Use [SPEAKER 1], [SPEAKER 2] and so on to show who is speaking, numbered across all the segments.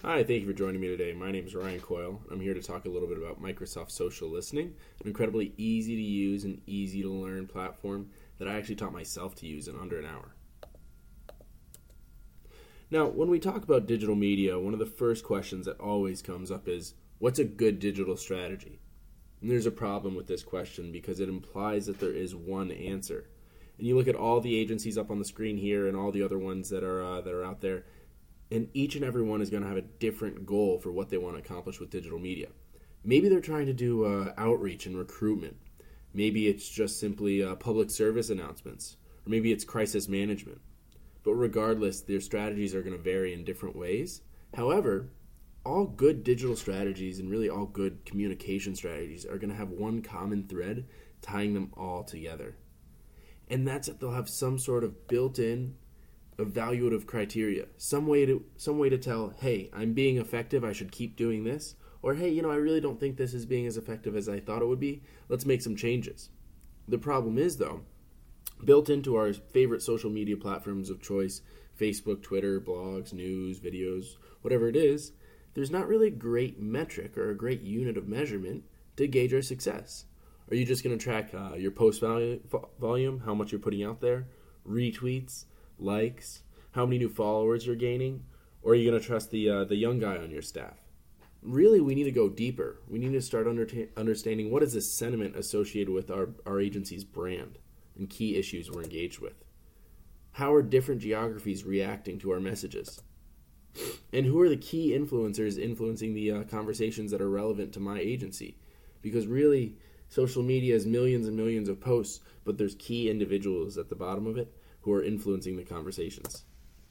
[SPEAKER 1] Hi, thank you for joining me today. My name is Ryan Coyle. I'm here to talk a little bit about Microsoft Social Listening, an incredibly easy to use and easy to learn platform that I actually taught myself to use in under an hour. Now, when we talk about digital media, one of the first questions that always comes up is, what's a good digital strategy? And there's a problem with this question because it implies that there is one answer. And you look at all the agencies up on the screen here and all the other ones that are out there, and each and every one is going to have a different goal for what they want to accomplish with digital media. Maybe they're trying to do outreach and recruitment. Maybe it's just simply public service announcements. Or maybe it's crisis management. But regardless, their strategies are going to vary in different ways. However, all good digital strategies and really all good communication strategies are going to have one common thread tying them all together. And that's that they'll have some sort of built-in evaluative criteria, some way to tell, hey, I'm being effective, I should keep doing this, or hey, I really don't think this is being as effective as I thought it would be, let's make some changes. The problem is, though, built into our favorite social media platforms of choice, Facebook, Twitter, blogs, news, videos, whatever it is, there's not really a great metric or a great unit of measurement to gauge our success. Are you just going to track your post volume, how much you're putting out there, retweets, likes, how many new followers you're gaining, or are you going to trust the young guy on your staff? Really, we need to go deeper. We need to start understanding what is the sentiment associated with our agency's brand and key issues we're engaged with. How are different geographies reacting to our messages? And who are the key influencers influencing the conversations that are relevant to my agency? Because really, social media is millions and millions of posts, but there's key individuals at the bottom of it who are influencing the conversations.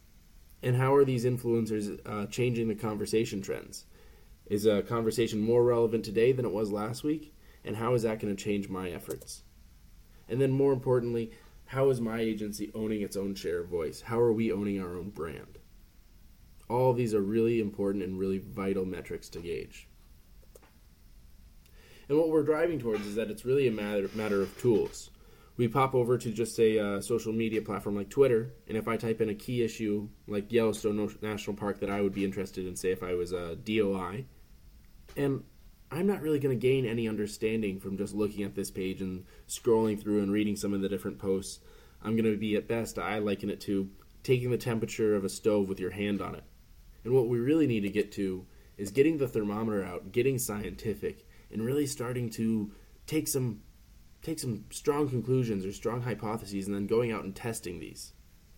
[SPEAKER 1] And how are these influencers changing the conversation trends? Is a conversation more relevant today than it was last week? And how is that going to change my efforts? And then more importantly, how is my agency owning its own share of voice? How are we owning our own brand? All of these are really important and really vital metrics to gauge. And what we're driving towards is that it's really a matter of tools. We pop over to just a social media platform like Twitter, and if I type in a key issue like Yellowstone National Park that I would be interested in, say if I was a DOI, and I'm not really going to gain any understanding from just looking at this page and scrolling through and reading some of the different posts. I'm going to be, at best, I liken it to taking the temperature of a stove with your hand on it. And what we really need to get to is getting the thermometer out, getting scientific, and really starting to take some strong conclusions or strong hypotheses and then going out and testing these.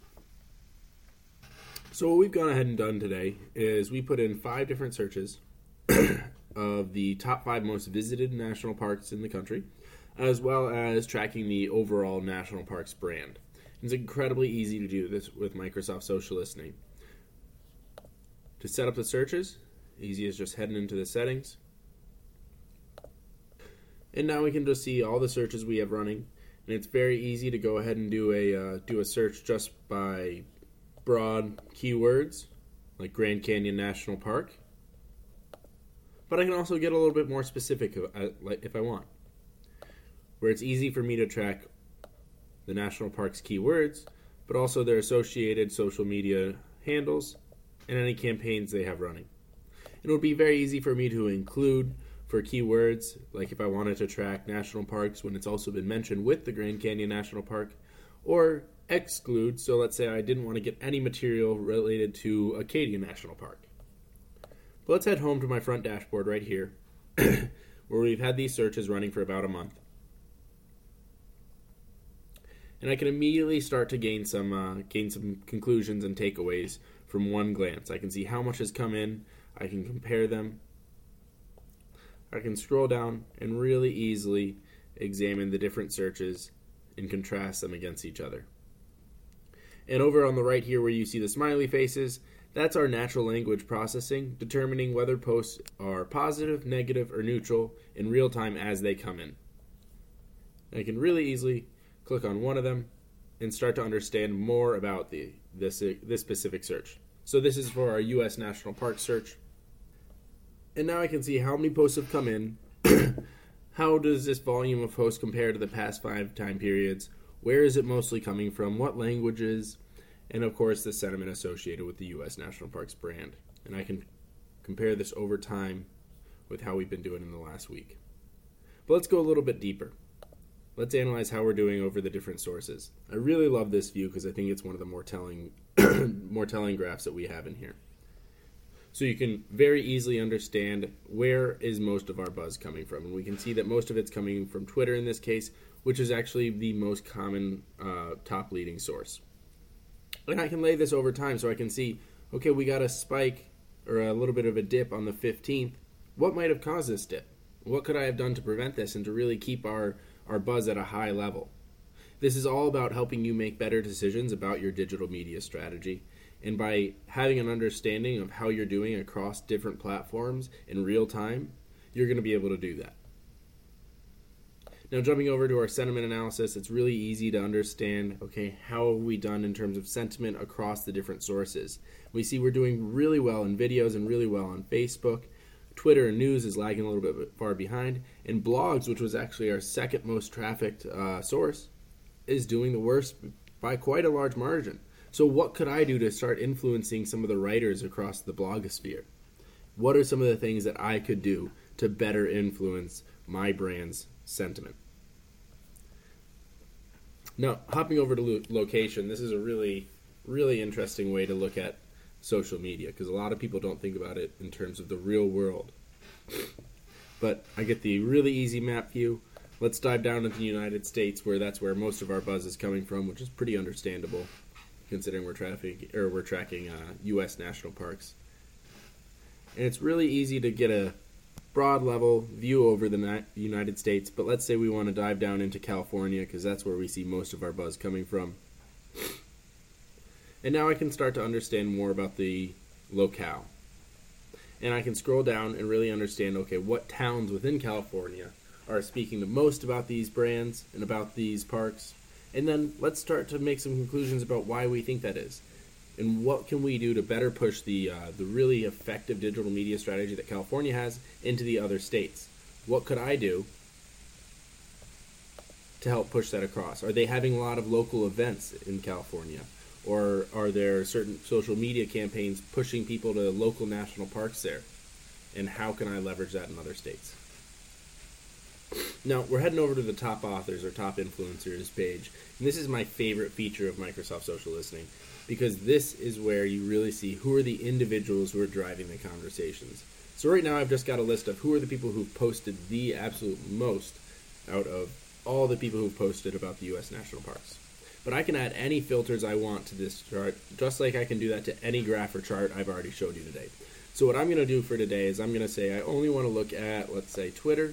[SPEAKER 1] So what we've gone ahead and done today is we put in 5 different searches of the top 5 most visited national parks in the country, as well as tracking the overall national parks brand. It's incredibly easy to do this with Microsoft Social Listening. To set up the searches, easy as just heading into the settings. And now we can just see all the searches we have running, and it's very easy to go ahead and do a search just by broad keywords like Grand Canyon National Park. But I can also get a little bit more specific if I want, where it's easy for me to track the national park's keywords, but also their associated social media handles and any campaigns they have running. It would be very easy for me to include for keywords, like if I wanted to track national parks when it's also been mentioned with the Grand Canyon National Park, or exclude, so let's say I didn't want to get any material related to Acadia National Park. But let's head home to my front dashboard right here, where we've had these searches running for about a month. And I can immediately start to gain some conclusions and takeaways from one glance. I can see how much has come in, I can compare them, I can scroll down and really easily examine the different searches and contrast them against each other. And over on the right here where you see the smiley faces, that's our natural language processing, determining whether posts are positive, negative, or neutral in real time as they come in. I can really easily click on one of them and start to understand more about this specific search. So this is for our U.S. National Park search. And now I can see how many posts have come in, how does this volume of posts compare to the past 5 time periods, where is it mostly coming from, what languages, and of course the sentiment associated with the U.S. National Parks brand. And I can compare this over time with how we've been doing in the last week. But let's go a little bit deeper. Let's analyze how we're doing over the different sources. I really love this view because I think it's one of the more telling graphs that we have in here. So you can very easily understand where is most of our buzz coming from. And we can see that most of it's coming from Twitter in this case, which is actually the most common top leading source. And I can lay this over time so I can see, okay, we got a spike or a little bit of a dip on the 15th. What might have caused this dip? What could I have done to prevent this and to really keep our buzz at a high level? This is all about helping you make better decisions about your digital media strategy. And by having an understanding of how you're doing across different platforms in real time, you're going to be able to do that. Now, jumping over to our sentiment analysis, it's really easy to understand, okay, how have we done in terms of sentiment across the different sources? We see we're doing really well in videos and really well on Facebook. Twitter and news is lagging a little bit far behind. And blogs, which was actually our second most trafficked source, is doing the worst by quite a large margin. So what could I do to start influencing some of the writers across the blogosphere? What are some of the things that I could do to better influence my brand's sentiment? Now, hopping over to location, this is a really, really interesting way to look at social media because a lot of people don't think about it in terms of the real world. But I get the really easy map view. Let's dive down into the United States, where that's where most of our buzz is coming from, which is pretty understandable considering we're tracking U.S. national parks. And it's really easy to get a broad level view over the United States, but let's say we want to dive down into California because that's where we see most of our buzz coming from. And now I can start to understand more about the locale. And I can scroll down and really understand, okay, what towns within California are speaking the most about these brands and about these parks. And then let's start to make some conclusions about why we think that is. And what can we do to better push the really effective digital media strategy that California has into the other states? What could I do to help push that across? Are they having a lot of local events in California? Or are there certain social media campaigns pushing people to local national parks there? And how can I leverage that in other states? Now, we're heading over to the top authors or top influencers page. And this is my favorite feature of Microsoft Social Listening because this is where you really see who are the individuals who are driving the conversations. So right now I've just got a list of who are the people who've posted the absolute most out of all the people who've posted about the U.S. national parks. But I can add any filters I want to this chart, just like I can do that to any graph or chart I've already showed you today. So what I'm going to do for today is I'm going to say I only want to look at, let's say, Twitter.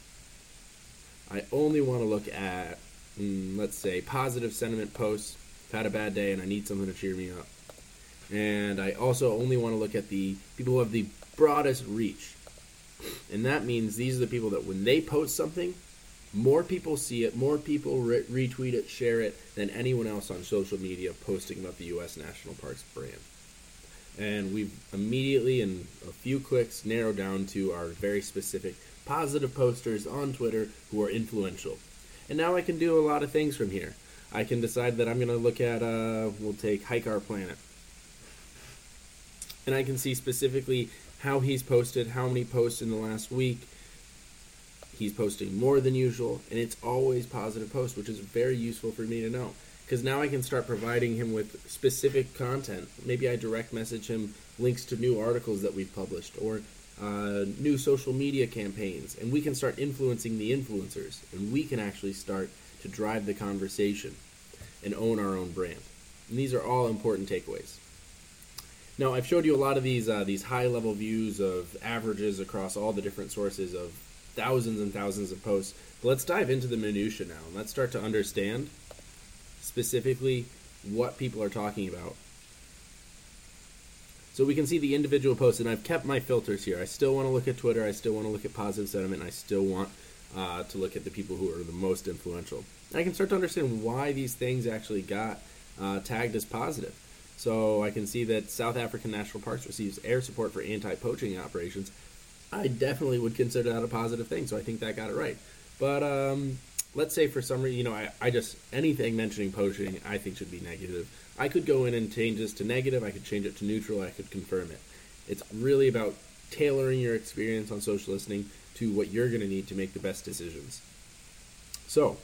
[SPEAKER 1] I only want to look at, let's say, positive sentiment posts. I've had a bad day and I need something to cheer me up. And I also only want to look at the people who have the broadest reach. And that means these are the people that when they post something, more people see it, more people retweet it, share it than anyone else on social media posting about the U.S. National Parks brand. And we've immediately, in a few clicks, narrowed down to our very specific positive posters on Twitter who are influential. And now I can do a lot of things from here. I can decide that I'm going to look at, we'll take Hike Our Planet. And I can see specifically how he's posted, how many posts in the last week. He's posting more than usual, and it's always positive posts, which is very useful for me to know. Because now I can start providing him with specific content. Maybe I direct message him links to new articles that we've published, or new social media campaigns, and we can start influencing the influencers, and we can actually start to drive the conversation and own our own brand. And these are all important takeaways. Now, I've showed you a lot of these high-level views of averages across all the different sources of thousands and thousands of posts. But let's dive into the minutia now, and let's start to understand specifically what people are talking about. So we can see the individual posts, and I've kept my filters here. I still want to look at Twitter, I still want to look at positive sentiment, and I still want to look at the people who are the most influential. And I can start to understand why these things actually got tagged as positive. So I can see that South African National Parks receives air support for anti-poaching operations. I definitely would consider that a positive thing, so I think that got it right. But let's say for some reason, I just, anything mentioning poaching I think should be negative. I could go in and change this to negative, I could change it to neutral, I could confirm it. It's really about tailoring your experience on social listening to what you're going to need to make the best decisions. So,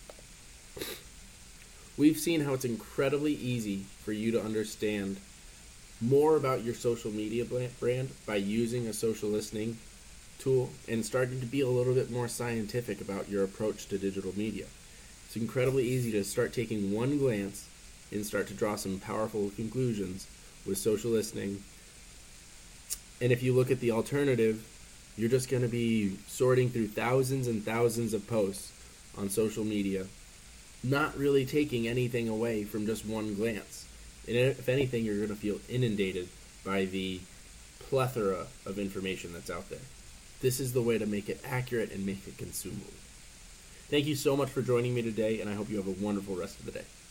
[SPEAKER 1] we've seen how it's incredibly easy for you to understand more about your social media brand by using a social listening tool and starting to be a little bit more scientific about your approach to digital media. It's incredibly easy to start taking one glance and start to draw some powerful conclusions with social listening. And if you look at the alternative, you're just going to be sorting through thousands and thousands of posts on social media, not really taking anything away from just one glance. And if anything, you're going to feel inundated by the plethora of information that's out there. This is the way to make it accurate and make it consumable. Thank you so much for joining me today, and I hope you have a wonderful rest of the day.